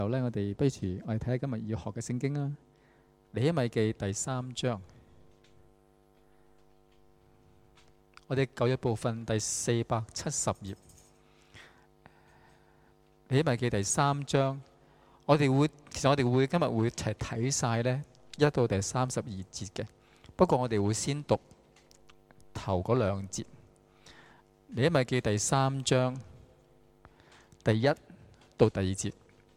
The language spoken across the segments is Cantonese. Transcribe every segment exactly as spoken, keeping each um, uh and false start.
後咧，我哋不如我哋睇下今日要學嘅聖經啦。尼希米記第三章，我哋舊約部分第四百七十頁。尼希米記第三章，我哋會其實我哋會今日會一齊睇晒呢一到第三十二節嘅。不過我哋會先讀頭嗰兩節。尼希米記第三章第一到第二節，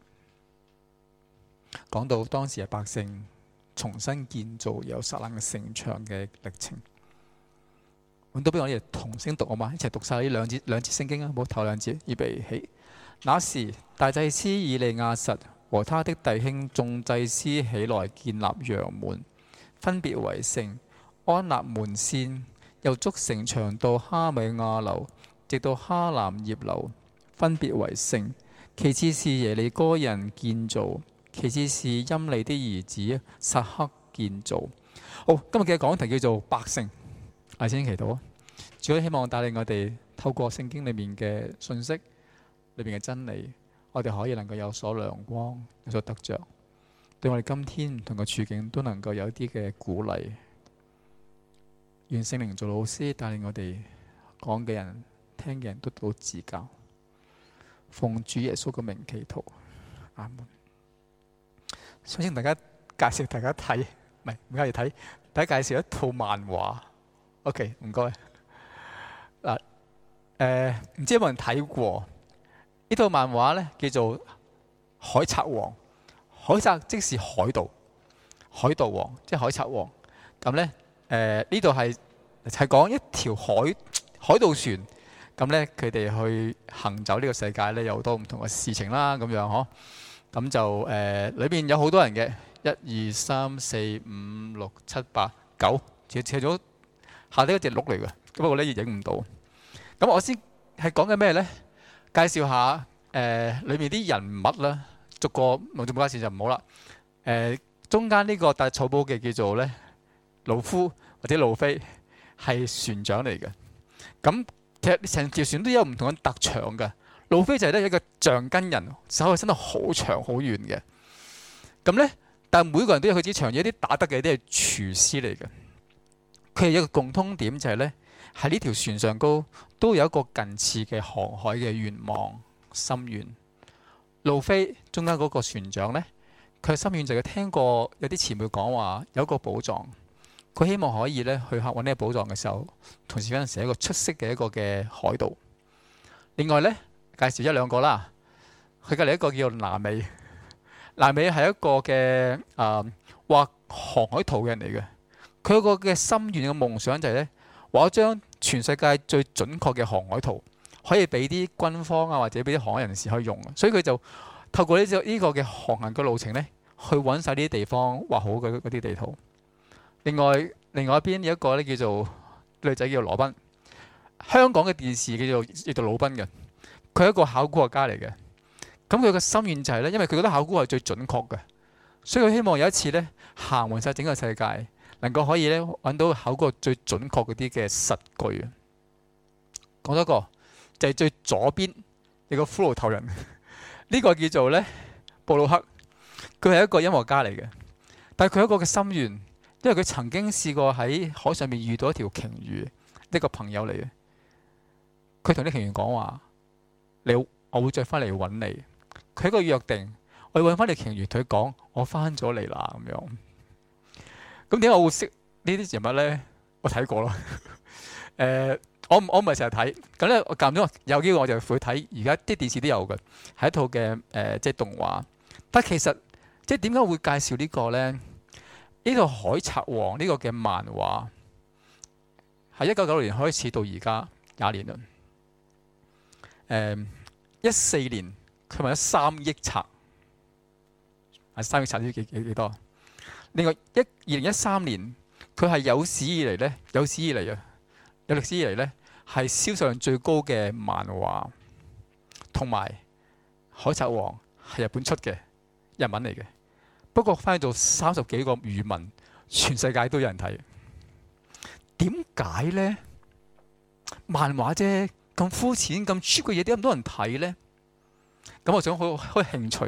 講到當時嘅百姓重新建造耶路撒冷嘅城牆嘅歷程。咁都俾我哋同聲讀好嘛？一齊讀晒呢兩節兩節聖經啊！冇頭兩節，預備起。那時大祭司以利亞實和他的弟兄眾祭司起來建立羊門，分別為聖，安立門扇，又築城牆到哈米亞樓，直到哈南葉樓，分別為聖。其次是耶利哥人建造，其次是陰利的兒子撒克建造。好，今日嘅講題叫做百姓。我先祈禱啊！主，希望帶領我哋透過聖經裏面嘅信息，裏面嘅真理，我哋可以能夠有所亮光，有所得着，對我哋今天唔同嘅處境都能夠有一啲嘅鼓勵。願聖靈做老師，帶領我哋講嘅人、聽嘅人都得到指教。奉主耶穌嘅名祈禱，阿門。首先大家介紹大家睇，唔係唔介意睇，大家介紹一套漫畫。OK， 唔該。嗱，誒，唔知有冇人睇過呢套漫畫呢？叫做《海賊王》。海賊即是海盜，海盜王即係海賊王。咁呢，誒呢度係係講一條海海盜船。咁呢，佢哋去行走呢個世界呢，有好多唔同嘅事情啦，咁樣嗬。咁就誒裏邊有好多人嘅，一二三四五六七八九，除除咗下底嗰隻鹿嚟嘅，不過呢，亦影唔到。咁我先係講緊咩呢？介紹下誒、呃、裏面啲人物啦，逐個冇做冇介紹就唔好啦。誒、呃、中間呢個戴草帽嘅叫做呢魯夫或者路飛，係船長嚟嘅。咁其實成條船都有唔同嘅特長嘅。路飛就係咧一個橡筋人，手可以伸到好長好遠嘅。咁呢，但係每個人都有佢支長嘢，啲打得嘅啲係廚師嚟嘅。佢係一個共通點就係呢，喺呢條船上高都有一個近似嘅航海嘅願望心願。路飛中間嗰個船長呢，佢嘅心願就係聽過有啲前輩講話有一個寶藏，佢希望可以咧去揾呢個寶藏嘅時候，同時間成一個出色嘅一個嘅海盜。另外呢，介紹一兩個啦。佢隔離一個叫做南美，南美係一個嘅誒畫航海圖嘅人嚟嘅。佢有個嘅心願嘅夢想就係咧，畫將全世界最準確嘅航海圖，可以俾啲軍方啊或者俾啲航海人士可以用。所以佢就透過呢隻呢個嘅航行嘅路程咧，去揾晒呢啲地方畫好嘅嗰啲地圖。另外另外一邊有一個咧叫做女仔叫做羅賓，香港嘅電視叫做叫做魯賓嘅，佢係一個考古學家嚟嘅。咁佢嘅心願就係咧，因為佢覺得考古係最準確嘅，所以佢希望有一次咧行完晒整個世界，能夠可以咧揾到考古最準確嗰啲嘅實據。講多一個就係、是、最左邊有個骷髏頭人，呢、這個叫做咧布魯克，佢係一個音樂家嚟嘅，但係佢有一個嘅心願，因為佢曾經試過喺海上面遇到一條鯨魚，一個朋友嚟嘅。佢同啲鯨魚講話：你我會再翻嚟揾你。佢一個約定，我要揾翻條鯨魚，同佢講我翻咗嚟啦咁樣。咁點解我會識呢啲人物呢？我睇過咯。誒、呃，我我唔係成日睇，咁咧我間唔中有機會我就會睇。而家啲電視都有嘅，係一套嘅誒、呃，即係動畫。但其實即係點解會介紹呢個呢？呢套《海賊王》呢個嘅漫畫係一九九六年開始到而家廿年啦。誒，一四年佢賣咗三億冊，係三億冊呢幾幾幾多？另外一二零一三年佢係有史以嚟咧，有史以嚟啊，有歷史以嚟咧係銷售量最高嘅漫畫，同埋《海賊王》係日本出嘅日文嚟嘅，不過翻到三十幾個語文，全世界都有人睇。點解咧？漫畫啫。咁膚淺、咁 cheap 嘅嘢，點解咁多人睇呢？咁我想好開興趣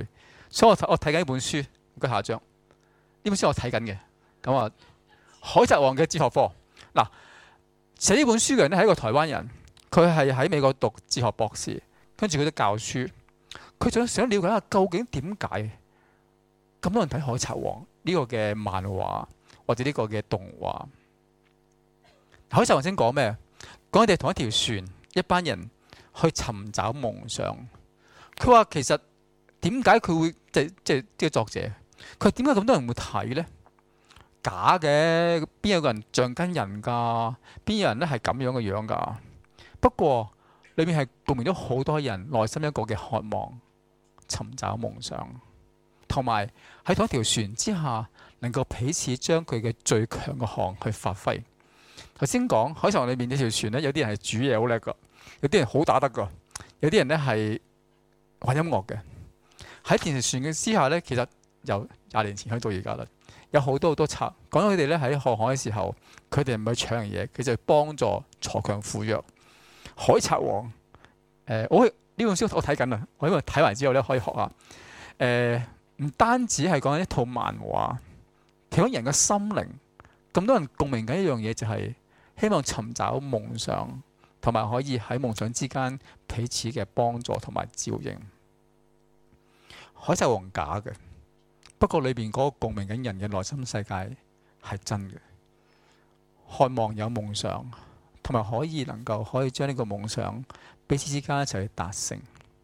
所以我我睇緊一本書，唔該下一張。呢本書我睇緊嘅，咁啊，海賊王嘅哲學課。嗱，寫呢本書嘅人咧係一個台灣人，佢係喺美國讀哲學博士，跟住佢都教書。佢想想了解下究竟點解咁多人睇海賊王呢個嘅漫畫或者呢個嘅動畫。海賊王先講咩？講佢哋同一條船，一班人去尋找夢想。佢話其實點解佢會即即呢個作者，佢點解咁多人會睇呢？假嘅，邊有個人像跟人㗎？邊有人咧係咁樣嘅樣㗎？不過裏面係共鳴咗好多人內心一個嘅渴望，尋找夢想，同埋喺同一條船之下，能夠彼此將佢嘅最強嘅項去發揮。頭先講海賊王裏面呢條船咧，有啲人係煮嘢好叻㗎，有啲人好打得㗎，有啲人咧係玩音樂嘅。喺電視船嘅之下咧，其實由廿年前去到而家啦，有好多好多賊。講到佢哋咧喺航海嘅時候，佢哋唔係搶人嘢，佢就幫助鋤強扶弱。海賊王，誒、呃，我呢本書我睇緊啦，我因為睇完之後咧可以學下。誒、呃，唔單止係講緊一套漫畫，其實人嘅心靈，咁多人共鳴緊一樣嘢，就係希望尋找夢想，同埋可以喺夢想之間彼此嘅幫助同埋照應。海賊王假嘅，不過裏邊嗰個共鳴緊人嘅內心世界係真嘅，渴望有夢想，同埋可以能夠可以將呢個夢想彼此之間一齊去達成。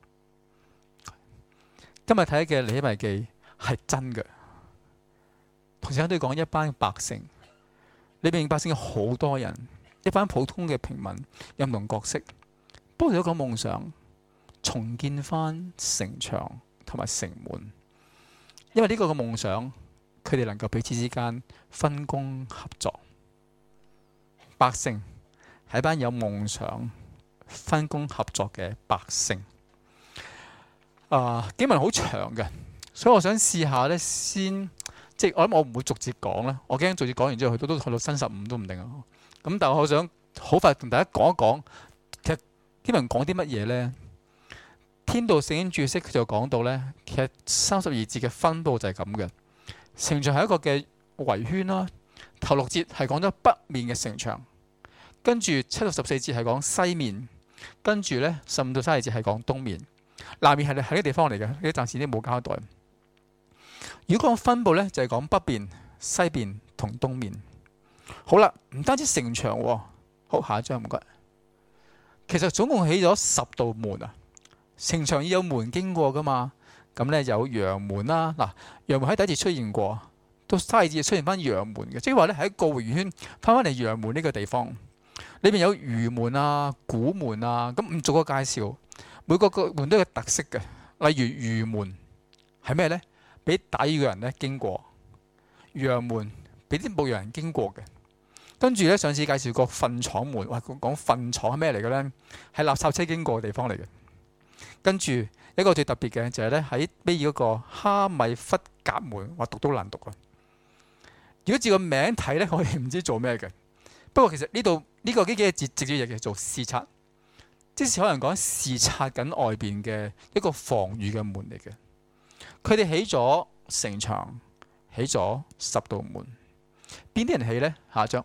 今日睇嘅尼希米記係真嘅，同時都要講一班百姓，裏邊百姓有好多人，一班普通嘅平民，有唔同角色，不過有一個夢想，重建翻城牆同埋城門。因為呢個嘅夢想，佢哋能夠彼此之間分工合作。百姓係一班有夢想、分工合作嘅百姓。啊，經文好長嘅，所以我想試下咧，先即係我諗我唔會逐節講啦，我驚逐節講完之後，佢都都去到新十五都唔定啊。咁但係我想好快同大家講一講，其實經文講啲乜嘢咧？天道聖經注釋佢就講到咧，其實三十二節嘅分佈就係咁嘅。城牆係一個嘅圍圈啦，頭六節係講咗北面嘅城牆，跟住七到十四節係講西面，跟住咧十五到三十節係講東面。南面係係呢個地方嚟嘅，呢啲暫時都冇交代。如果講分佈咧，就係講北邊、西邊同東面。好啦，唔單止城牆喎，好，下一張唔該。其實總共起咗十道門啊，城牆要有門經過噶嘛。咁咧有陽門啦，嗱，陽門喺第一節出現過，到三十節出現翻陽門嘅，即係話咧喺一個圓圈翻翻嚟陽門呢個地方，裏邊有魚門啊、古門啊，咁唔做個介紹。每個個門都有特色嘅，例如魚門係咩呢？俾打魚嘅人咧經過，陽門俾啲牧羊人經過嘅。跟住咧上次介紹過糞廠門，哇講糞廠係咩嚟嘅呢？係垃圾車經過嘅地方嚟嘅。跟住一個最特別嘅就係咧喺尾二嗰個哈米弗甲門，話讀都難讀啊！如果照個名睇咧，我哋唔知做咩嘅。不過其實呢度呢個幾幾個字直接譯嘅做視察。即是可能講視察緊外邊嘅一個防禦嘅門嚟嘅，佢哋起咗城牆，起咗十道門，邊啲人起呢？下一張。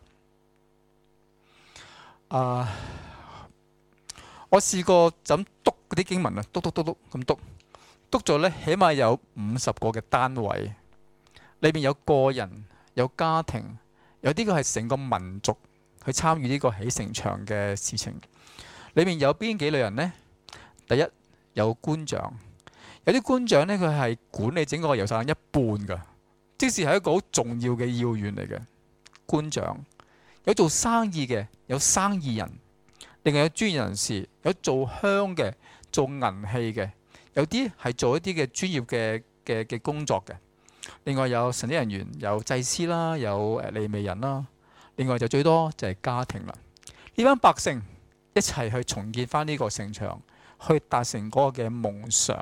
啊，我試過就咁篤嗰啲經文啊，篤篤篤篤咁篤，篤咗咧，起碼有五十個嘅單位，裏邊有個人、有家庭，有啲個係成個民族去參與呢個起城牆嘅事情。裏面有邊幾類人呢？第一有官長，有啲官長呢，佢係管理整個耶路撒冷一半㗎，即使係一個好重要嘅要員嚟嘅官長。有做生意嘅，有生意人，另外有專業人士，有做香嘅，做銀器嘅，有啲係做一啲嘅專業嘅嘅嘅工作嘅。另外有神職人員，有祭司啦，有誒利未人啦。另外就最多就係家庭啦。呢班百姓一齊去重建翻呢個城牆，去達成嗰個嘅夢想。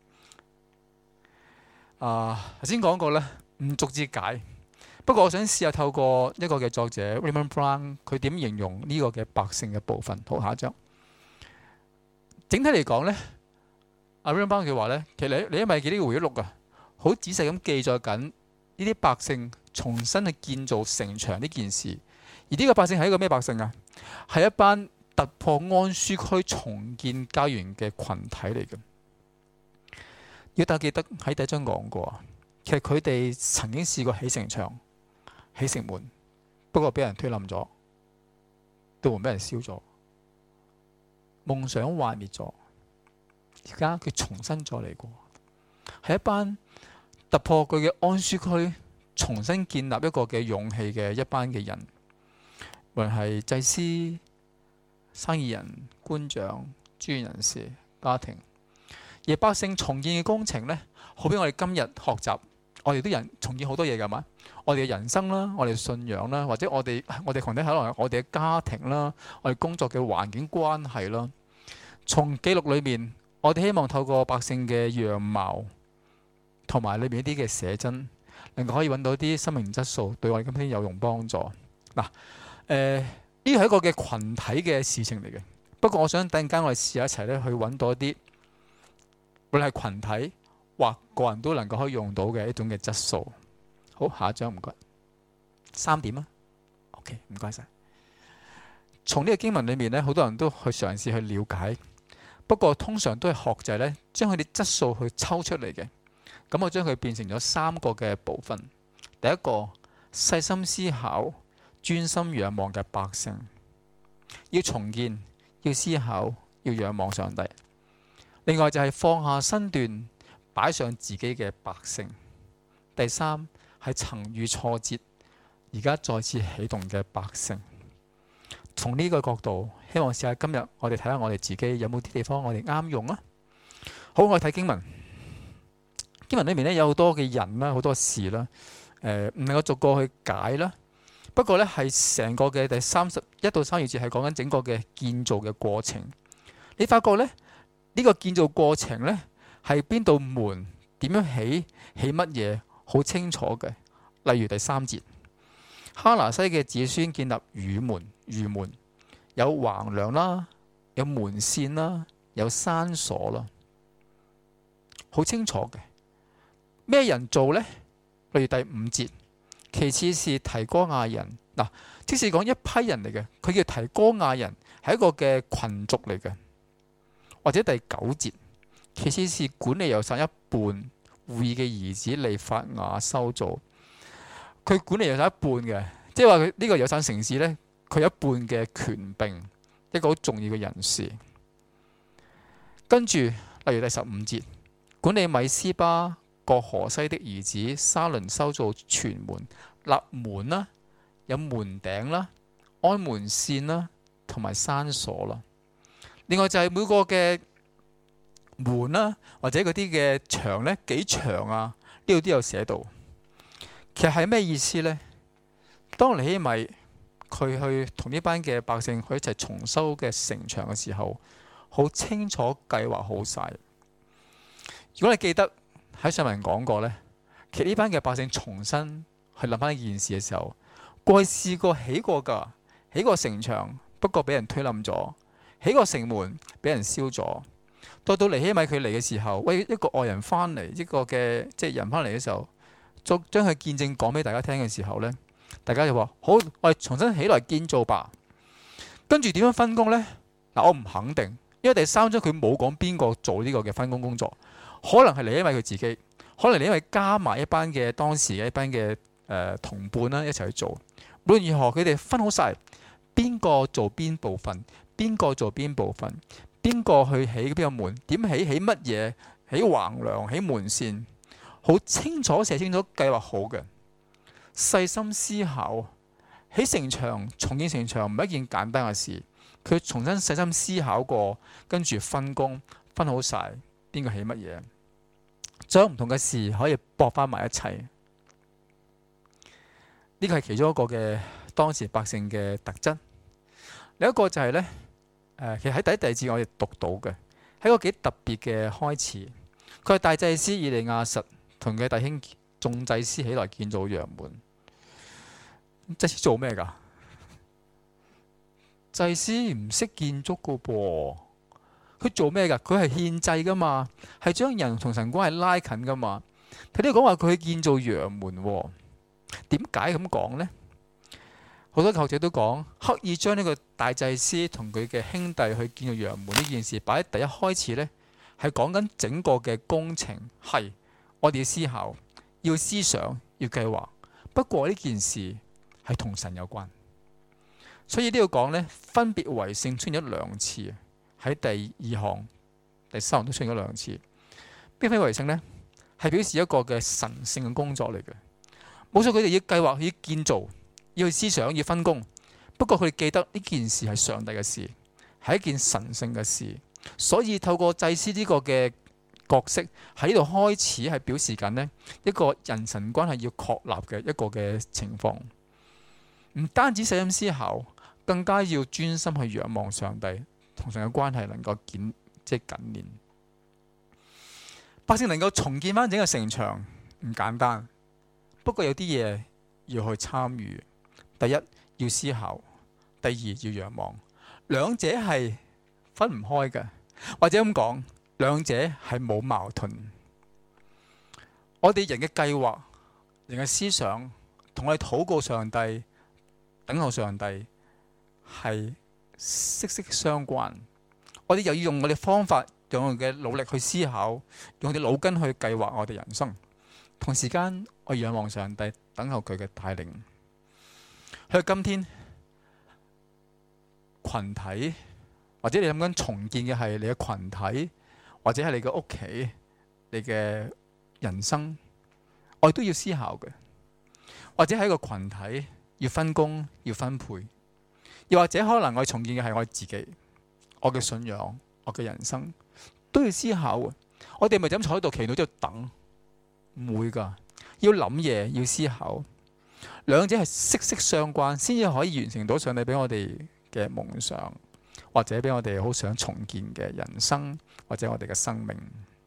啊，頭先講過咧，唔逐字解。不過我想試下透過一個嘅作者 Raymond Brown， 佢點形容呢個嘅百姓嘅部分。好，下一張。整體嚟講咧，阿 Raymond Brown 佢話咧，其實你你因為記呢個回憶錄啊， 好仔細咁記載緊呢啲百姓重新去建造城牆呢件事。而呢個百姓係一個咩百姓啊？係一班突破安舒區重建家園嘅群體嚟嘅。如果大家記得喺第一章講過啊，其實佢哋曾經試過起城牆、起城門，不過俾人推冧咗，道門俾人燒咗，夢想幻滅咗。而家佢重新再嚟過，係一班突破佢嘅安舒區，重新建立一個嘅勇氣嘅一班嘅人，無論係祭司、生意人、官長、專業人士、家庭。而百姓重建嘅工程呢，好比我哋今日學習，我哋都人重建好多嘢㗎嘛。我哋嘅人生啦，我哋信仰啦，或者我哋我哋群體可能我哋嘅家庭啦，我哋工作嘅環境關係啦。從記錄裏面，我哋希望透過百姓嘅樣貌同埋裏面一啲嘅寫真，能夠可以揾到啲生命質素，對我哋今天有用幫助。嗱，誒呢個係一個嘅群體嘅事情嚟嘅。不過我想等陣間我哋試下一齊咧去揾到一啲，無論係群體或個人都能夠可以用到嘅一種嘅質素。好，下一張唔該。三點啊 ，OK， 唔該晒。從呢個經文裏面咧，好多人都去嘗試去了解，不過通常都係學就係咧，將佢啲質素去抽出嚟嘅。咁我將佢變成咗三個嘅部分。第一個，細心思考、專心仰望嘅百姓，要重建、要思考、要仰望上帝。另外就係放下身段，擺上自己嘅百姓。第三係曾遇挫折，而家再次啟動嘅百姓。從呢個角度，希望試下今日我哋睇下我哋自己有冇啲地方我哋啱用啊。好，我哋睇經文。經文裏面咧有好多嘅人啦，好多事啦，誒唔能夠逐個去解啦。不過咧係成個嘅第三十一到三二節係講緊整個嘅建造嘅過程。你發覺咧？呢個建造過程呢，係邊度門點樣起，起乜嘢好清楚嘅。例如第三節，哈拿西嘅子孫建立魚門，魚門有橫梁啦，有門扇啦，有山鎖啦，好清楚嘅。咩人做呢？例如第五節，其次是提哥亞人。嗱，即是講一批人嚟嘅，佢叫提哥亞人，係一個嘅群族嚟嘅。或者第九節，其次是管理猶大一半戶珥嘅兒子利法雅修造，佢管理猶大一半嘅，即係話佢呢個猶大城市呢，佢有一半嘅權柄，一個好重要嘅人士。跟住，例如第十五節，管理米斯巴各河西的兒子沙倫修造全門，立門啦，有門頂啦，安門扇啦，同埋山鎖啦。另外就係每個嘅門啦，或者嗰啲嘅牆咧幾長啊？呢度都有寫到。其實係咩意思呢？當尼希米佢去同呢班嘅百姓去一齊重修嘅城牆嘅時候，好清楚計劃好晒。如果你記得喺上文講過呢，其實呢班嘅百姓重新去諗翻呢件事嘅時候，過去試過起過㗎，起過城牆，不過俾人推冧咗。起個城門俾人燒咗，到到尼希米佢嚟嘅時候，喂一個外人翻嚟，一個嘅即係人翻嚟嘅時候，再將佢見證講俾大家聽嘅時候呢，大家就話好，我哋重新起來建造吧。跟住點樣分工呢？嗱，我唔肯定，因為第三章佢冇講邊個做呢個嘅分工工作，可能係尼希米佢自己，可能尼希米加埋一班嘅當時嘅一班嘅誒、呃、同伴啦，一齊去做。無論如何，佢哋分好晒邊個做邊部分。邊個做邊部分？邊個去起邊個門？點起？起乜嘢？起橫梁？起門扇？好清楚寫清楚，計劃好嘅。細心思考，起城牆、重建城牆唔係一件簡單嘅事。佢重新細心思考過，跟住分工，分好晒邊個起乜嘢，將唔同嘅事可以駁翻埋一齊。呢個係其中一個嘅當時百姓嘅特質。另一個就係呢。誒，其實喺第一、第二節我哋讀到嘅，係一個幾特別嘅開始。佢係大祭司以利亞實同佢弟兄眾祭司起來建造羊門。祭司做咩㗎？祭司唔識建築㗎噃，佢做咩㗎？佢係獻祭㗎嘛，係將人同神關係拉近㗎嘛。 佢呢度講話佢去建造羊門，點解咁講呢？好多學者都講，刻意將呢個大祭司同佢嘅兄弟去建造羊門呢件事擺喺第一開始呢，係講緊整個嘅工程，係我哋要思考、要思想、要計劃。不過呢件事係同神有關，所以呢度講呢，分別為聖出現咗兩次，喺第二項、第三項都出現咗兩次。邊分別為聖呢？係表示一個嘅神聖嘅工作嚟嘅。冇錯，佢哋要計劃、要建造、要去思想、要分工。不過佢哋記得呢件事係上帝嘅事，係一件神聖嘅事。所以透過祭司呢個嘅角色喺呢度開始係表示緊呢一個人神關係要確立嘅一個嘅情況。唔單止細心思考，更加要專心去仰望上帝，同神嘅關係能夠緊即係緊連。百姓能夠重建翻整個城牆唔簡單，不過有啲嘢要去參與。第一要思考，第二要仰望，兩者係分唔開嘅，或者咁講，兩者係冇矛盾。我哋人嘅計劃、人嘅思想，同我哋禱告上帝、等候上帝係息息相關。我哋又要用我哋方法，用我哋嘅努力去思考，用我哋腦筋去計劃我哋人生。同時間，我仰望上帝，等候佢嘅帶領。去到今天，群體或者你諗緊重建嘅係你嘅群體，或者係你嘅屋企、你嘅人生，我哋都要思考嘅。或者係一個群體要分工、要分配，又或者可能我哋重建嘅係我自己、我嘅信仰、我嘅人生，都要思考嘅。我哋咪就咁坐喺度祈禱之後等，唔會噶，要諗嘢，要思考。兩者係息息相關，先至可以完成到上帝俾我哋嘅夢想，或者俾我哋好想重建嘅人生，或者我哋嘅生命。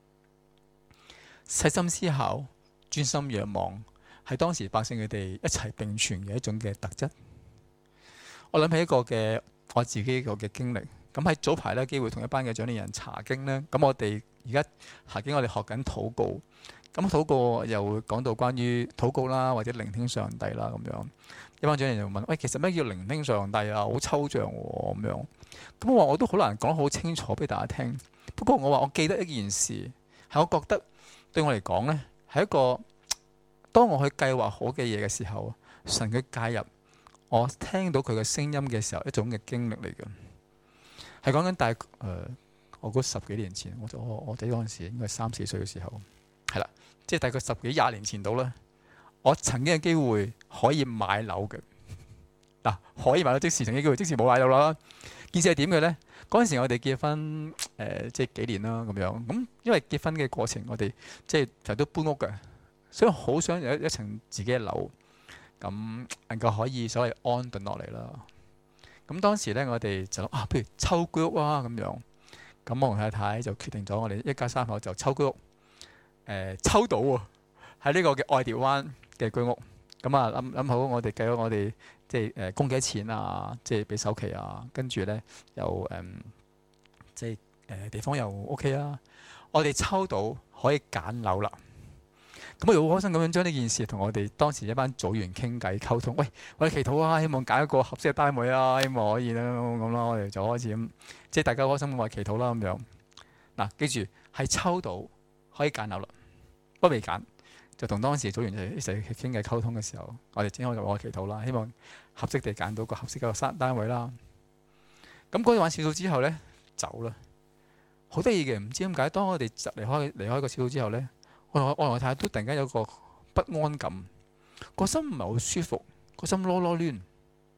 細心思考、專心仰望，係當時百姓佢哋一齊並存嘅一種嘅特質。我諗起一個嘅我自己個嘅經歷。咁喺早排咧，機會同一班嘅長年人查經咧。咁我哋而家查經，我哋學緊禱告。咁禱告又會講到關於禱告啦，或者聆聽上帝啦咁樣。一班長年人就問：喂，其實咩叫聆聽上帝啊？好抽象喎咁樣。咁我話我都好難講得好清楚俾大家聽。不過我話我記得一件事，係我覺得對我嚟講咧，係一個當我去計劃好嘅嘢嘅時候，神嘅介入，我聽到佢嘅聲音嘅時候，一種嘅經歷嚟嘅。係講緊大誒、呃，我估十幾年前，我我我哋嗰陣時應該三四歲嘅時候，係啦，即係大概十幾廿年前到啦。我曾經嘅機會可以買樓嘅，嗱、啊、可以買到即時曾經機會，即時冇買到啦。件事係點嘅咧？嗰陣時我哋結婚誒、呃，即係幾年啦咁樣。咁因為結婚嘅過程，我哋即係成日都搬屋嘅，所以好想有一一層自己嘅樓，咁能夠可以所謂安頓落嚟啦。咁當時咧，我哋就諗啊，不如抽居屋啊咁樣。咁我同太太就決定咗，我哋一家三口就抽居屋。誒、呃，抽到喎，喺呢個嘅愛蝶灣嘅居屋。咁啊諗諗好，我哋計咗我哋即係誒供幾多錢啊，即係俾首期啊。跟住咧又誒、嗯，即係誒、呃、地方又 OK 啊。我哋抽到可以揀樓啦。咁我哋好開心咁樣將呢件事同我哋當時一班組員傾偈溝通。喂，我哋祈禱啊，希望揀一個合適嘅單位啊，希望可以啦咁啦。我哋就開始咁，即係大家開心咁話祈禱啦咁樣。嗱，記住係抽到可以揀樓啦，不過未揀就同當時組員一齊傾偈溝通嘅時候，我哋先開始我祈禱啦，希望合適地揀到個合適嘅單位啦。咁嗰日玩小組之後咧，走啦，好得意嘅，唔知點解，當我哋離開離開個小組之後咧。我我同我太太都突然間有個不安感，個心唔係好舒服，個心囉囉攣。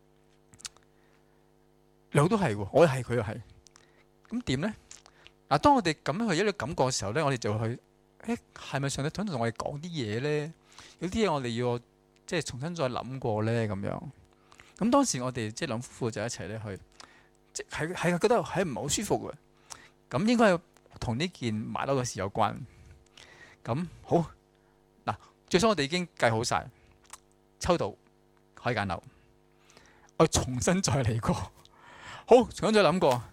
兩個都係喎，我又係，佢又係。咁點咧？嗱，當我哋咁樣去一啲感覺嘅時候咧，我哋就去，誒係咪上帝想同我哋講啲嘢咧？有啲嘢我哋要即係重新再諗過咧咁樣。咁當時我哋即係兩夫婦就一齊咧去，即係係覺得係唔係好舒服嘅。咁應該係同呢件買樓嘅事有關。咁好嗱，最初我哋已經計好晒，抽到可以揀樓，我重新再嚟過，好重新再諗過，誒、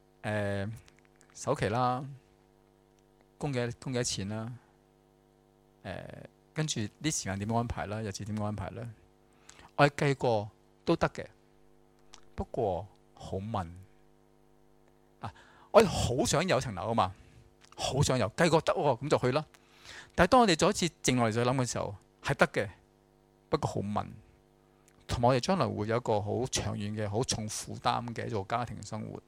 呃、首期啦，供幾供幾多錢啦， 呃、跟住啲時間點樣安排啦，日子點樣安排啦。我哋計過都得嘅，不過好問啊！我哋好想有層樓啊嘛，好想有，計過得喎，咁就去啦。但係當我哋再一次靜落嚟再諗嘅時候，係得嘅，不過好問。同埋我哋將來會有一個好長遠嘅、好重負擔嘅一個家庭生活，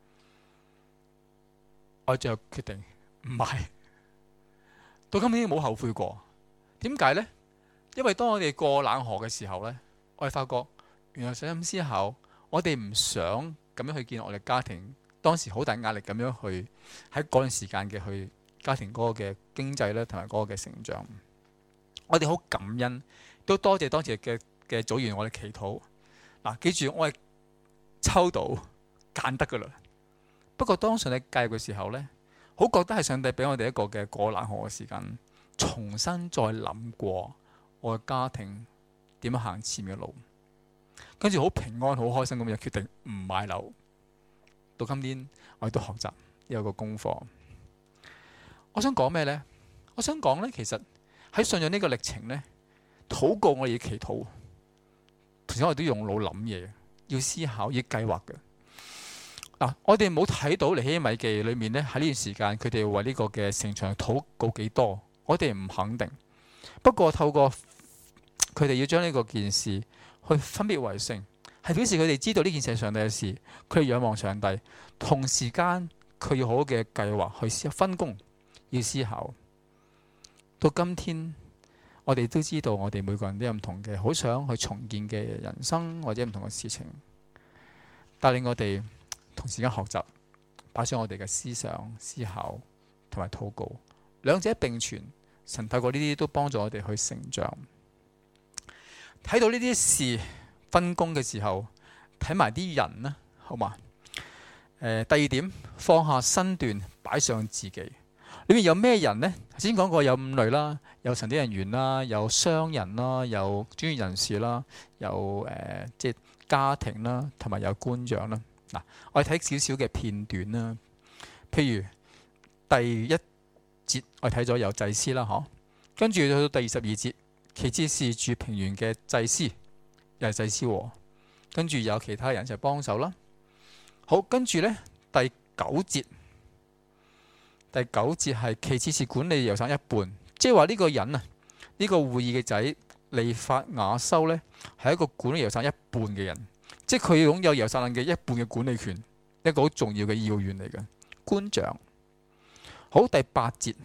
我最後決定唔買。到今年冇後悔過。點解呢？因為當我哋過冷河嘅時候呢，我哋發覺原來想咁思考，我哋唔想咁樣去見我哋家庭，當時好大壓力咁樣去喺嗰段時間嘅去家庭嗰個嘅經濟咧，同埋嗰個嘅成長。我哋好感恩，都多謝當時嘅嘅組員，我哋祈禱。嗱，記住我係抽到揀得噶啦。不過當上帝介入嘅時候呢，好覺得係上帝俾我哋一個嘅過冷河嘅時間，重新再諗過我嘅家庭點樣行前面嘅路，跟住好平安、好開心咁就決定唔買樓。到今天我哋都學習有個功課。我想講咩呢？我想講呢，其實喺信仰呢個歷程呢，禱告我哋要祈禱，同時我哋都用腦諗嘢，要思考，要計劃嘅。嗱、啊，我哋冇睇到尼希米記裏面呢，喺呢段時間佢哋為呢個嘅城牆禱告幾多，我哋唔肯定。不過透過佢哋要將呢個件事去分別為聖，係表示佢哋知道呢件事係上帝嘅事，佢哋仰望上帝，同時間佢要好好嘅計劃去分工，要思考。到今天我哋都知道，我哋每個人都有唔同嘅好想去重建嘅人生或者唔同嘅事情，帶領我哋同時間學習，擺上我哋嘅思想、思考同埋禱告，兩者並存。神透過呢啲都幫助我哋去成長。睇到呢啲事分工嘅時候，睇埋啲人啦，好嘛？呃，第二點，放下身段，擺上自己。裏面有咩人呢？頭先講過有五類啦，有神職人員啦，有商人啦，有專業人士啦，有誒、呃、即係家庭啦，同埋有官長啦。嗱，我哋睇少少嘅片段啦。譬如第一節我哋睇咗有祭司啦，嗬，跟住去到第二十二節，其次是住平原嘅祭司，又係祭司喎，跟住有其他人一齊幫手啦。好，跟住呢，第九節，第九節係其次是管理猶省一半，即係話呢個人啊，呢、呢個會議嘅仔利法雅修呢，係一個管理猶省一半嘅人，即係佢擁有耶路撒冷嘅一半嘅管理權，一個好重要嘅要員嚟嘅官長。好，第八節，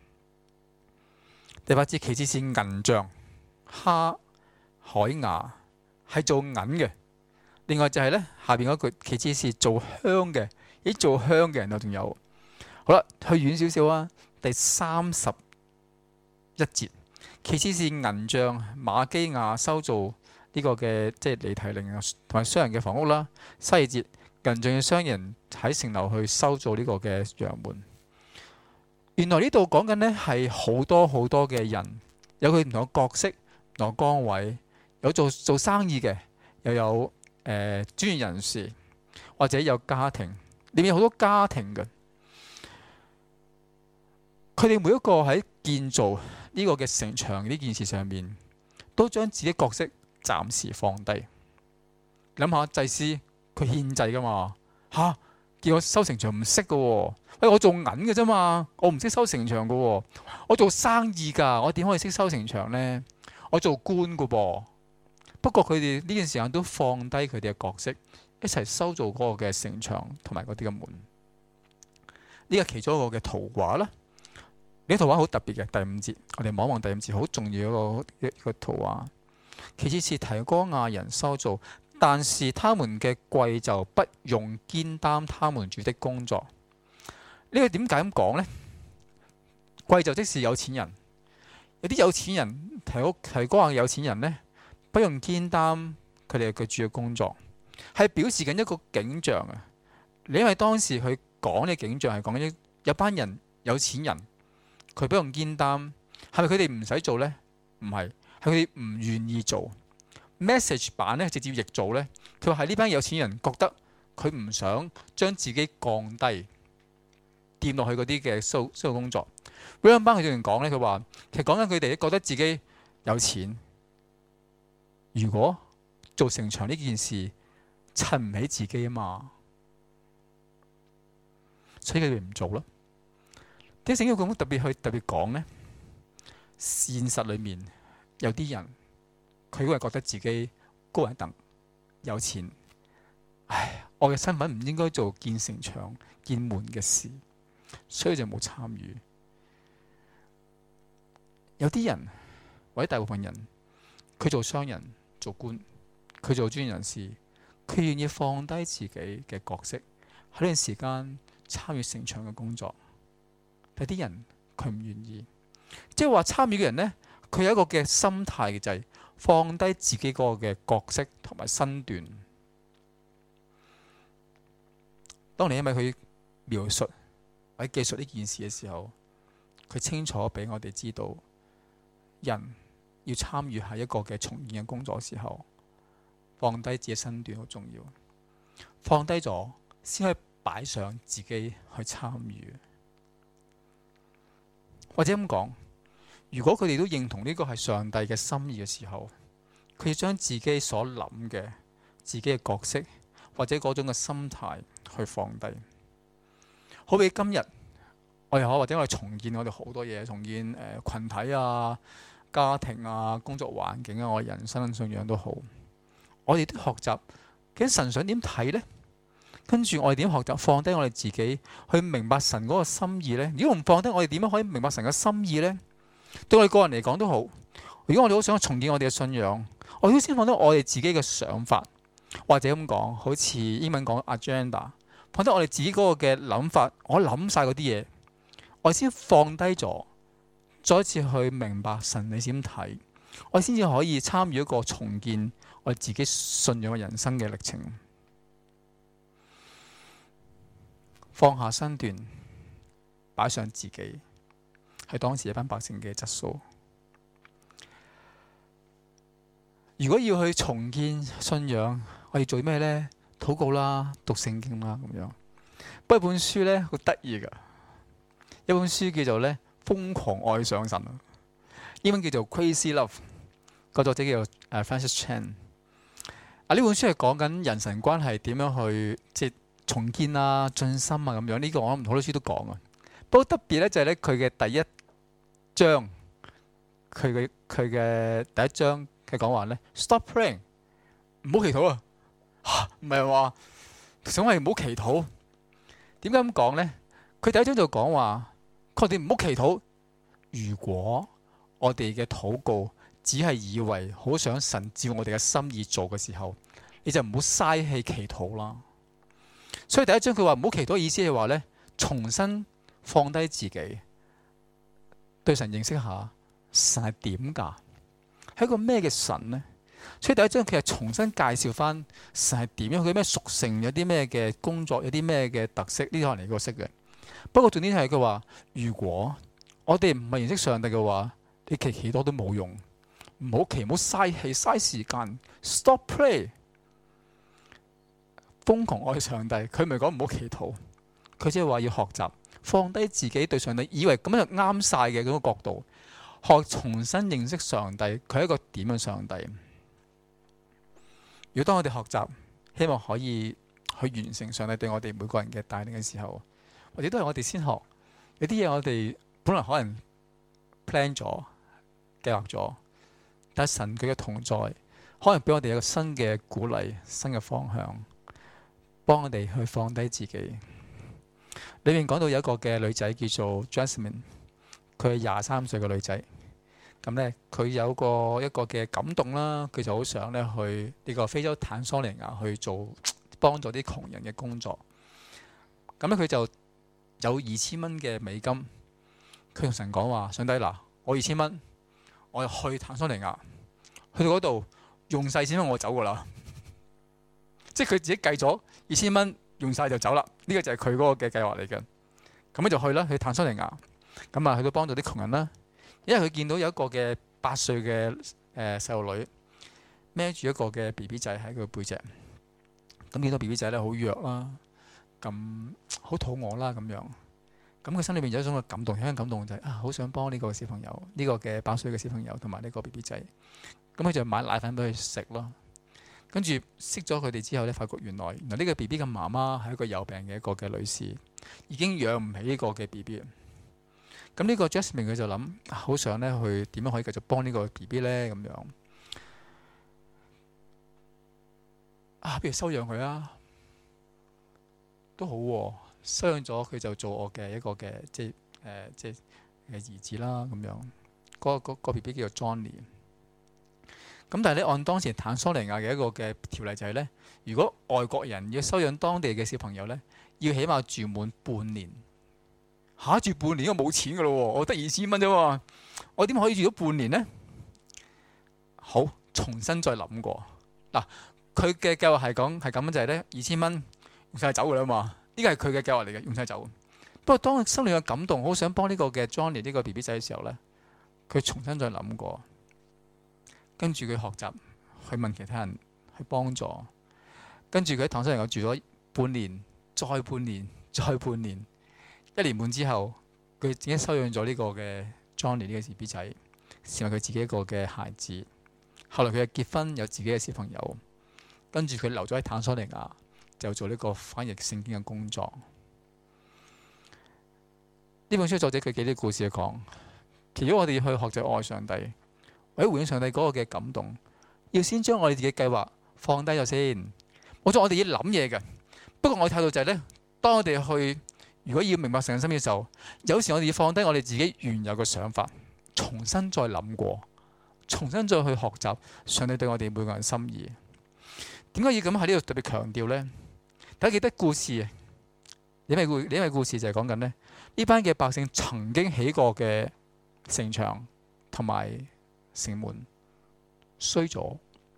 第八節其次是銀匠、哈海牙，係做銀嘅。另外就係呢，下邊嗰句其次是做香嘅，咦，做香嘅人啊，仲有。好啦，去遠少少啊，第三十一節，其次是銀匠馬基亞修造呢個嘅即係尼提寧啊，同埋商人嘅房屋啦。西節，銀匠嘅商人喺城樓去修造呢個嘅羊門。原來呢度講緊呢係好多好多嘅人，有佢唔同嘅角色、唔同嘅崗位，有做做生意嘅，又有誒、呃、專業人士，或者有家庭，裏面有好多家庭嘅。佢哋每一個喺建造呢個嘅城牆呢件事上面，都將自己角色暫時放低。諗下祭司佢獻祭噶嘛嚇，叫我修城牆唔識噶喎，喂，我做銀嘅啫嘛，我唔識修城牆噶喎，我做生意㗎，我點可以識修城牆呢？我做官噶噃。不過佢哋呢件時間都放低佢哋嘅角色，一齊修造嗰個嘅城牆同埋嗰啲嘅門。呢個其中一個嘅圖畫啦。呢圖畫好特別嘅，第五節，我哋望一望第五節，好重要一個一個圖畫。其次是提哥亞人修造，但是他們嘅貴就不用肩擔他們主的工作。呢個點解咁講呢？貴就即是有錢人，有啲有錢人提哥提哥亞嘅有錢人呢，不用肩擔佢哋嘅主嘅工作，係表示緊一個景象啊！你因為當時佢講嘅景象係講緊有班人有錢人。佢不用肩擔，係咪佢哋唔使做呢？唔係，係佢哋唔願意做。Message 版咧直接譯做呢，佢話係呢班有錢人覺得佢唔想將自己降低， 掂落去嗰啲嘅需需要工作。William Barnes 佢仲講咧，佢話其實講緊佢哋覺得自己有錢，如果做城牆呢件事襯唔起自己啊嘛，所以佢哋唔做咯。點解聖經咁特別去特別講呢？現實裏面有啲人，佢都係覺得自己高人一等，有錢。唉，我嘅身份唔應該做建城牆、建門嘅事，所以就冇參與。有啲人或者大部分人，佢做商人、做官，佢做專業人士，佢願意放低自己嘅角色，喺呢段時間參與城牆嘅工作。有啲人佢唔願意，即係話參與嘅人呢，佢有一個嘅心態嘅就係放低自己嗰個嘅角色同埋身段。當你因為佢描述或者記述呢件事嘅時候，佢清楚俾我哋知道，人要參與喺一個嘅重建嘅工作嘅時候，放低自己身段好重要，放低咗先可以擺上自己去參與。或者咁講，如果佢哋都認同呢個係上帝嘅心意嘅時候，佢要將自己所諗嘅、自己嘅角色或者嗰種嘅心態去放低。好比今日我哋可或者我哋重建我哋好多嘢，重建誒、呃、群體啊、家庭啊、工作環境啊、我哋人生信仰都好，我哋都學習究竟神想點睇呢？跟住我哋點學習放低我哋自己去明白神嗰個心意呢？如果唔放低，我哋點樣可以明白神嘅心意呢？對我哋個人嚟講都好，如果我哋好想重建我哋嘅信仰，我要先放低我哋自己嘅想法，或者咁講，好似英文講 agenda， 放低我哋自己嗰個嘅諗法，我諗晒嗰啲嘢，我先放低咗，再一次去明白神你點睇，我先至可以參與一個重建我哋自己信仰嘅人生嘅歷程。放下身段，擺上自己，係當時一班百姓嘅質素。如果要去重建信仰，我哋做咩呢？禱告啦，讀聖經啦，咁樣。不過本書呢，好得意噶，一本書叫做咧《瘋狂愛上神》，英文叫做 Crazy Love， 個作者叫做 Francis Chan。啊，呢本書係講緊人神關係點樣去即係重建啊、進心啊咁樣。呢個我諗好多書都講啊。不過特別咧就係咧佢嘅第一章，佢嘅佢嘅第一章嘅講話咧 ，Stop praying， 唔好祈禱啊！嚇，唔係話想係唔好祈禱。點解咁講咧？佢第一章就講話，佢哋唔好祈禱。如果我哋嘅禱告只係以為好想神照我哋嘅心意做嘅時候，你就唔好嘥氣祈禱啦。所以第一章佢話唔好祈禱，意思係話咧，重新放低自己，對神認識下神係點㗎，係一個咩嘅神呢？所以第一章佢係重新介紹翻神係點樣，佢咩屬性，有啲咩嘅工作，有啲咩嘅特色，呢啲可能你個識嘅。不過重點係佢話，如果我哋唔係認識上帝嘅話，你祈祈多都冇用，唔好祈，唔好嘥氣嘥時間。Stop pray， 瘋狂愛上帝，佢唔係講唔好祈禱，佢即係話要學習放低自己對上帝以為咁樣就啱晒嘅嗰個角度，學重新認識上帝，佢係一個點樣上帝。如果當我哋學習，希望可以去完成上帝對我哋每個人嘅帶領嘅時候，或者都係我哋先學，有啲嘢我哋本來可能 plan 咗、計劃咗，但係神佢嘅同在，可能俾我哋一個新嘅鼓勵、新嘅方向，幫我哋去放低自己。裏面講到有一個嘅女仔叫做 Jasmine， 佢係廿三歲嘅女仔。咁咧，佢有個一個嘅感動啦，佢就好想咧去呢個非洲坦桑尼亞去做幫助啲窮人嘅工作。咁咧，佢就有二千蚊嘅美金，佢同神講話：上帝嗱，我二千蚊，我就去坦桑尼亞，去到嗰度用晒錢，我走噶啦。即係佢自己計咗二千蚊用晒就走啦。呢個就係佢嗰個嘅計劃嚟嘅。咁咧就去啦，去坦桑尼亞。咁啊，去到幫助啲窮人啦。因為佢見到有一個嘅八歲嘅誒細路女孭住一個嘅 B B 仔喺佢背脊，咁見到 B B 仔咧好弱啦，咁好肚餓啦咁樣， 咁佢心裏面有一種嘅感動，有一種感動就係、是、啊，好想幫呢個小朋友，呢、這個嘅八歲嘅小朋友同埋呢個 B B 仔。咁佢就買奶粉俾佢食咯。跟住識咗佢哋之後咧，發覺原來原來呢個 B B 嘅媽媽係一個有病嘅一個嘅女士，已經養唔起呢個嘅 B B。咁呢個 Jasmine 佢就諗，好想咧去點樣可以繼續幫呢個 B B 咧咁樣。啊，不如收養佢啊，都好喎、啊。收養咗佢就做我嘅一個嘅即係誒、呃、即係嘅兒子啦咁樣。嗰、嗰個、嗰個 B B 叫做 Johnny。咁但係咧，按當時坦桑尼亞嘅一個嘅條例就係咧，如果外國人要收養當地嘅小朋友咧，要起碼住滿半年。嚇、啊，住半年我冇錢噶咯喎，我得二千蚊啫喎，我點可以住到半年呢？好，重新再諗過。嗱，佢嘅計劃係講係咁樣就係咧，二千蚊用晒走噶啦嘛。呢個係佢嘅計劃嚟嘅，用晒走。不過當心裏嘅感動，好想幫呢個嘅 Johnny 呢個 B B 仔嘅時候咧，佢重新再諗過，跟住佢學習去問其他人去幫助，跟住佢喺坦桑尼亞住咗半年，再半年，再半年。一年半之後，佢自己收養咗呢個嘅 Johnny 呢個 B B 仔，成為佢自己一個嘅孩子。後來佢又結婚，有自己嘅小朋友，跟住佢留咗喺坦桑尼亞，就做呢個翻譯聖經嘅工作。呢本書作者佢幾啲故事去講，其實我哋去學習愛上帝，為咗回應上帝嗰個嘅感動，要先將我哋自己計劃放低咗先。冇錯，我哋要諗嘢嘅，不過我嘅態度就係、是、咧，當我哋去。如果要明白神嘅心意嘅時候，有時我哋要放低我哋自己原有嘅想法，重新再諗過，重新再去學習上帝對我哋每個人心意。點解要咁喺呢度特別強調呢？大家記得故事，因為故因為故事就係講緊呢，呢班嘅百姓曾經起過嘅城牆同埋城門衰咗、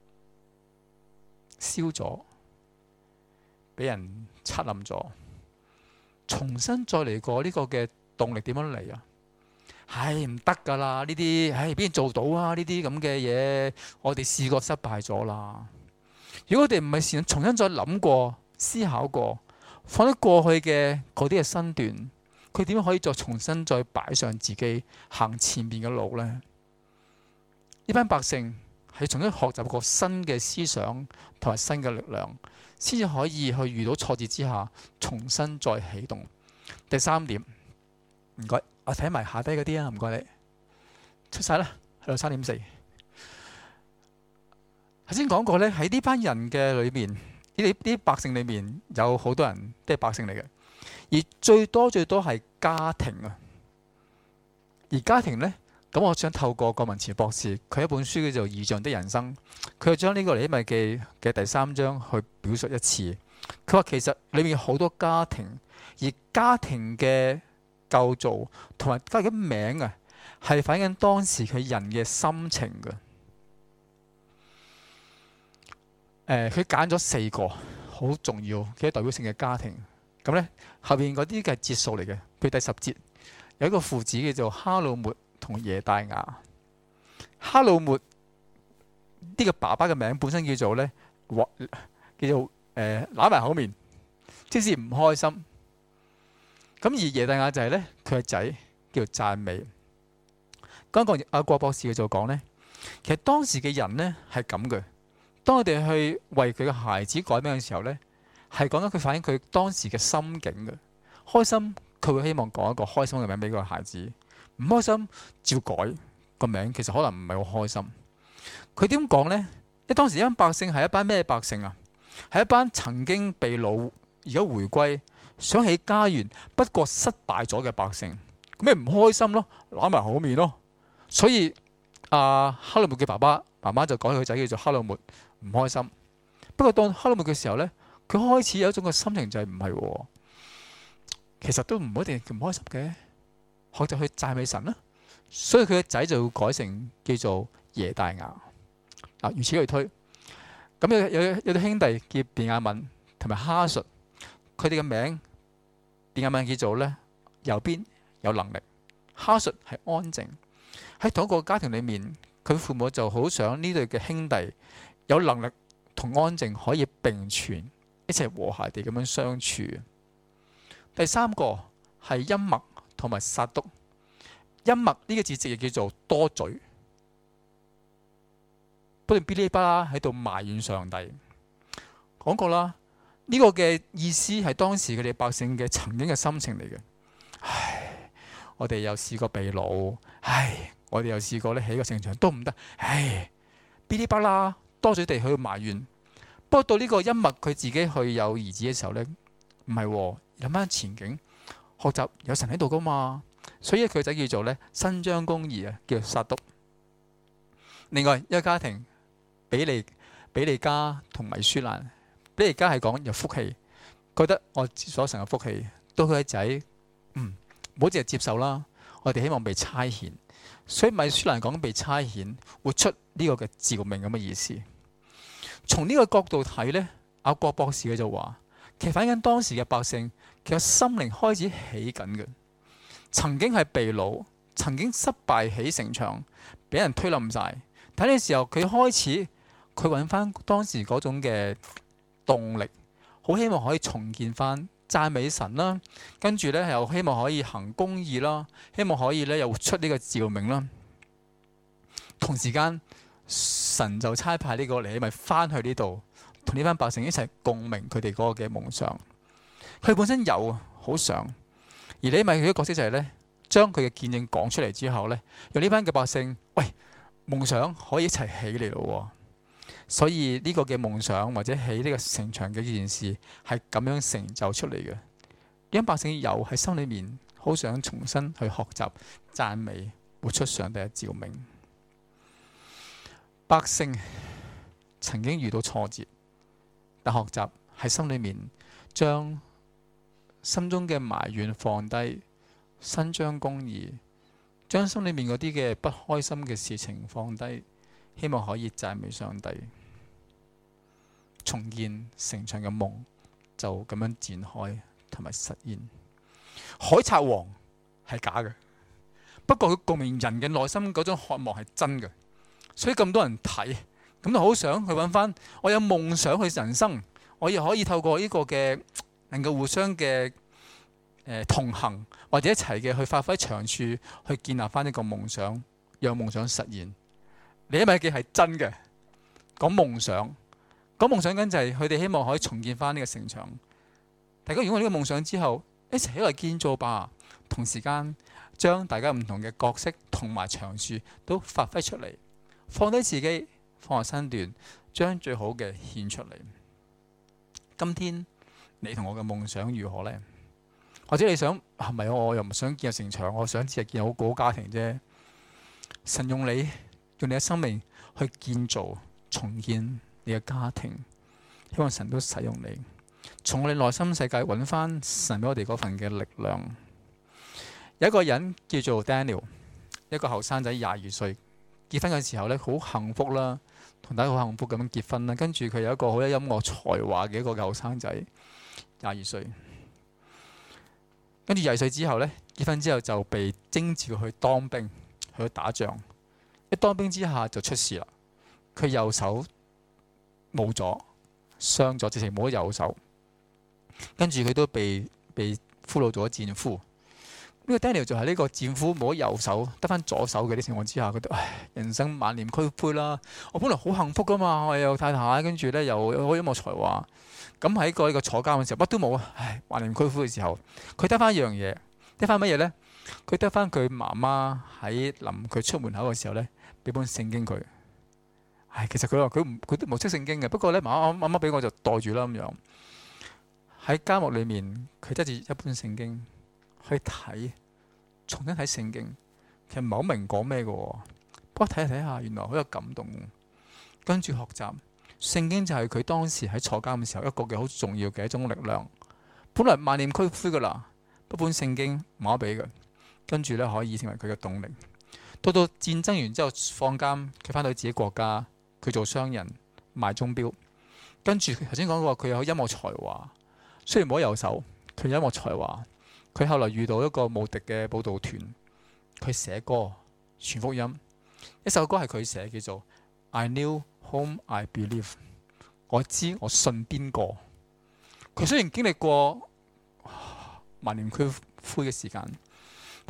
燒咗、俾人拆冧咗。重新再嚟過呢個嘅動力點樣嚟啊？唉，唔得噶啦！呢啲唉邊做到啊？呢啲咁嘅嘢，我哋試過失敗咗啦。如果我哋唔係試重新再諗過、思考過，放喺過去嘅嗰啲嘅身段，佢點樣可以再重新再擺上自己行前面嘅路呢？呢班百姓係重新學習過新嘅思想同埋新嘅力量，先至可以去遇到挫折之下，重新再啟動。第三點，唔該，我睇埋下低嗰啲啊，唔該你出晒啦，去到三點四。頭先講過咧，喺呢班人嘅裏面，呢啲啲百姓裏面有好多人都係百姓嚟嘅，而最多最多係家庭啊。而家庭咧，咁我想透過郭文慈博士佢一本書叫做《異象的人生》，佢就將呢個尼希米記嘅第三章去表述一次。佢話其實裏面好多家庭，而家庭嘅構造同埋家庭嘅名啊，係反映當時佢人嘅心情嘅。誒、呃，佢揀咗四個好重要嘅代表性嘅家庭。咁咧後邊嗰啲嘅節數嚟嘅，譬如第十節有一個父子叫做哈魯末同耶大雅。哈魯末呢個爸爸嘅名本身叫做咧，叫做誒揦埋口面，即是唔開心。咁而耶大雅就係咧佢個仔叫做讚美。剛剛阿郭博士就講咧，其實當時嘅人咧係咁嘅。當我哋去為佢嘅孩子改名嘅時候咧，係講緊佢反映佢當時嘅心境嘅。開心佢會希望講一個開心嘅名俾個孩子，唔開心照改個名，其實可能唔係好開心。佢點講呢？因為當時一班百姓係一班咩百姓啊？係一班曾經被擄而家回歸，想起家園不過失敗咗嘅百姓，咁咪唔開心咯，揦埋口面咯。所以阿哈魯末嘅爸爸媽媽就改佢個仔叫做哈魯末，唔開心。不過當哈魯末嘅時候呢，佢開始有一種嘅心情就係唔係喎，其實都唔一定唔開心嘅，學習去讚美神啦。所以佢嘅仔就改成叫做耶大雅。嗱，如此類推。咁有有有啲兄弟叫便雅憫同埋哈述，佢哋嘅名便雅憫叫做咧右邊有能力，哈述係安靜。喺同一個家庭裏面，佢父母就好想呢對嘅兄弟有能力同安靜可以並存，一齊和諧地咁樣相處。第三個係音麥同埋撒督。音麥呢個字直譯叫做多嘴，不斷嗶哩吧啦喺度埋怨上帝。講過啦，呢、這個嘅意思係當時佢哋百姓嘅曾經嘅心情嚟嘅。唉，我哋又試過被擄，唉，我哋又試過咧起個城牆都唔得，唉，嗶哩吧啦多嘴地去埋怨。不過到呢個音麥佢自己去有兒子嘅時候呢，唔係諗翻前景，學習有神喺度噶嘛。所以佢仔叫做咧伸張公義啊，叫撒督。另外一個家庭，比利比利家同米書蘭。比利家係講有福氣，覺得我所神嘅福氣，到佢個仔，嗯，唔好淨係接受啦。我哋希望被差遣，所以米書蘭講被差遣，活出呢個嘅召命咁嘅意思。從呢個角度睇呢，阿郭博士佢就話，其實反映當時嘅百姓，其實心靈開始起緊嘅。曾經係被擄，曾經失敗起城牆，俾人推冧晒。睇呢時候，佢開始佢揾翻當時嗰種嘅動力，好希望可以重建翻讚美神啦。跟住咧又希望可以行公義啦，希望可以咧又活出呢個召命啦。同時間，神就差派呢個尼希米翻去呢度，同呢班百姓一齊共鳴佢哋嗰個嘅夢想。佢本身有好想。而尼希米佢嘅角色就係咧，將佢嘅見證講出嚟之後咧，讓呢班嘅百姓，喂，夢想可以一齊起嚟咯。所以呢個嘅夢想或者起呢個城牆嘅呢件事係咁樣成就出嚟嘅。呢班百姓有喺心裏面好想重新去學習讚美，活出上帝嘅召命。百姓曾經遇到挫折，但學習喺心裏面將心中嘅埋怨放低，伸張公義，將心裏面嗰啲嘅不開心嘅事情放低，希望可以讚美上帝，重建城牆嘅夢就咁樣展開同埋實現。海賊王係假嘅，不過佢共鳴人嘅內心嗰種渴望係真嘅，所以咁多人睇，咁就好想去揾翻我有夢想去人生，我亦可以透過呢個嘅。能夠互相嘅、呃、同行，或者一齊嘅去發揮長處，去建立翻一個夢想，讓夢想實現。尼希米記係真嘅，講夢想，講夢想緊就係佢哋希望可以重建翻呢個城牆。大家如果呢個夢想之後，一齊起嚟建造吧，同時間將大家唔同嘅角色同埋長處都發揮出嚟，放低自己，放下身段，將最好嘅獻出嚟。今天。你同我嘅夢想如何呢？或者你想係咪、啊、我又唔想建個城牆，我想只係建好個好家庭啫。神用你用你嘅生命去建造重建你嘅家庭，希望神都使用你，從我哋內心世界揾翻神俾我哋嗰份嘅力量。有一個人叫做 Daniel， 一個後生仔廿二歲，結婚嘅時候咧好幸福啦，同大家好幸福咁樣結婚啦。跟住佢有一個好有音樂才華嘅一個後生仔。廿二歲，跟住廿二歲之後呢，結婚之後就被徵召去當兵，去打仗。一當兵之下就出事啦，佢右手冇咗，傷咗，直情冇咗右手。跟住佢都被被俘虜咗戰俘。呢、這個 Daniel 就係呢個戰俘冇咗右手，得翻左手嘅啲情況之下，覺得唉，人生萬念俱灰啦。我本來好幸福噶嘛，我有太太，跟住呢又有好音樂才華。咁喺個呢個坐監嘅時候，乜都冇啊！唉，萬念俱灰嘅時候，佢得翻一樣嘢，得翻乜嘢呢？佢得翻佢媽媽喺臨佢出門口嘅時候呢，俾本聖經佢。唉，其實佢話佢唔佢都冇識聖經嘅，不過呢，媽媽媽媽俾我就袋住啦咁樣。喺監獄裏面，佢得住一本聖經去睇，重新睇聖經，其實唔係好明講咩嘅，不過睇下睇下，原來好有感動。跟住學習。聖經就係佢當時喺坐監嘅時候一個嘅好重要嘅一種力量。本來萬念俱灰噶啦，不本聖經攞俾佢，跟住咧可以成為佢嘅動力。到到戰爭完之後放監，佢翻到自己國家，佢做商人賣鐘錶。跟住頭先講過，佢有音樂才華，雖然冇右手，佢有音樂才華。佢後來遇到一個無敵嘅佈道團，佢寫歌傳福音。一首歌係佢寫，叫做 I Knew Whom I Believe， 我知我信邊個。佢雖然經歷過萬念俱灰嘅時間，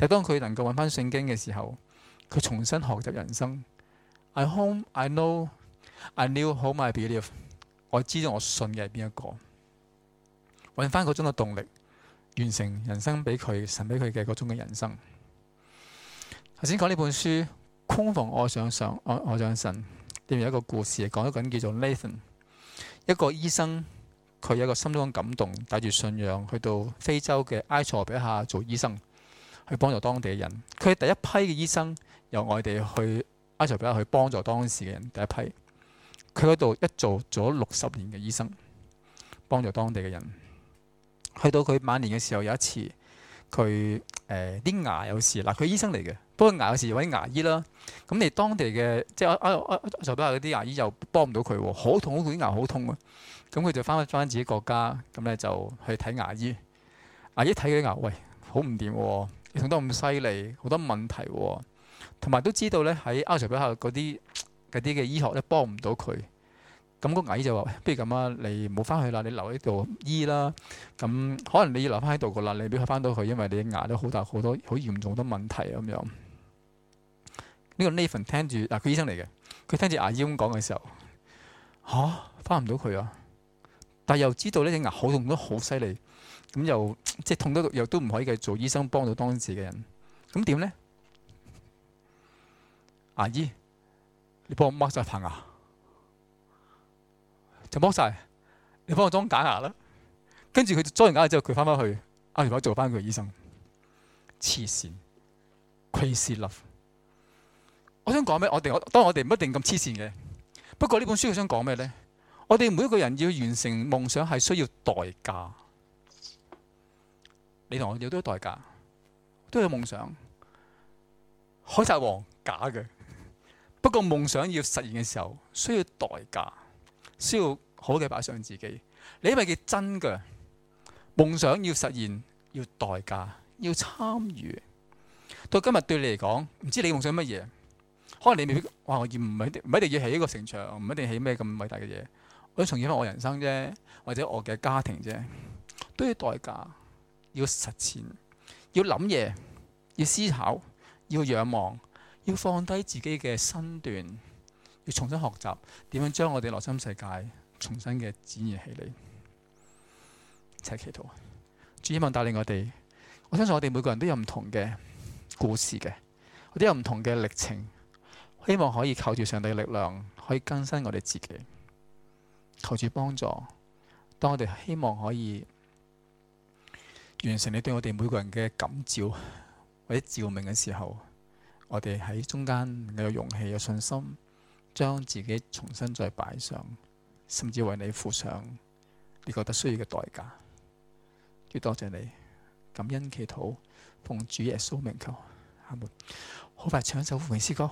但係當佢能夠揾翻聖經嘅時候，佢重新學習人生。I home, I know, I knew whom I believe。我知道我信嘅係邊一個，揾翻嗰種嘅動力，完成人生俾佢神俾佢嘅嗰種嘅人生。頭先講呢本書《空逢愛上上愛愛上神》，裏面有一個故事，講一個人叫做 Nathan， 一個醫生，佢有一個心中嘅感動，帶住信仰去到非洲嘅埃塞俄比亞做醫生，去幫助當地嘅人。佢係第一批嘅醫生，由外地去埃塞俄比亞去幫助當時嘅人，第一批。佢嗰度一做做咗六十年嘅醫生，幫助當地嘅人。去到佢晚年嘅時候，有一次佢誒啲牙有事，嗱佢醫生嚟嘅，不過牙有事就揾牙醫啦。咁你當地嘅即係埃埃埃塞俄比亞嗰啲牙醫又幫唔到佢喎，好痛，佢啲牙好痛啊！咁佢就翻返自己國家，咁咧就去睇牙醫。牙醫睇佢啲牙，喂，好唔掂喎，你痛得咁犀利，好多問題喎。同埋都知道咧喺埃塞俄比亞嗰啲嗰啲嘅醫學咧幫唔到佢。咁個牙醫就話：不如咁啊，你唔好翻去啦，你留喺度醫啦。咁可能你要留翻喺度噶啦，你俾佢翻到去，因為你嘅牙都好大好多好嚴重好多問題咁樣。呢、這個 Nathan 聽住嗱，佢醫生嚟嘅，佢聽住牙醫咁講嘅時候，嚇翻唔到佢啊！但係又知道呢隻牙好痛得好犀利，咁又即係痛得又都唔可以繼續做醫生幫到當時嘅人。咁點咧？牙醫，你幫我剝晒棚牙。就剝晒，你幫我裝假牙啦。跟住佢裝完假牙之後，佢翻返去阿條友做翻佢醫生。黐線 ，crazy love。我想講咩？我哋我當然我哋唔一定咁黐線嘅。不過呢本書佢想講咩咧？我哋每一個人要完成夢想係需要代價。你同我哋都有代價，都有夢想。海賊王假嘅，不過夢想要實現嘅時候需要代價。需要好嘅擺上自己，你因為佢真嘅夢想要實現，要代價，要參與。到今日對你嚟講，唔知你夢想乜嘢？可能你未必哇，我唔係唔一定要起一個城牆，唔一定起咩咁偉大嘅嘢。我想重建翻我人生啫，或者我嘅家庭啫，都要代價，要實踐，要諗嘢，要思考，要仰望，要放低自己嘅身段。要重新學習點樣將我哋內心世界重新嘅展現起嚟，一齊祈禱。主希望帶領我哋，我相信我哋每個人都有唔同嘅故事嘅，我哋有唔同嘅歷程，希望可以靠住上帝嘅力量，可以更新我哋自己。求主幫助，當我哋希望可以完成你對我哋每個人嘅感召或者召命嘅時候，我哋喺中間能夠有勇氣、有信心。將自己重新再擺上，甚至為你付上你覺得需要嘅代價。要多謝你，感恩祈禱，奉主耶穌名求，阿門。好快唱一首福音詩歌。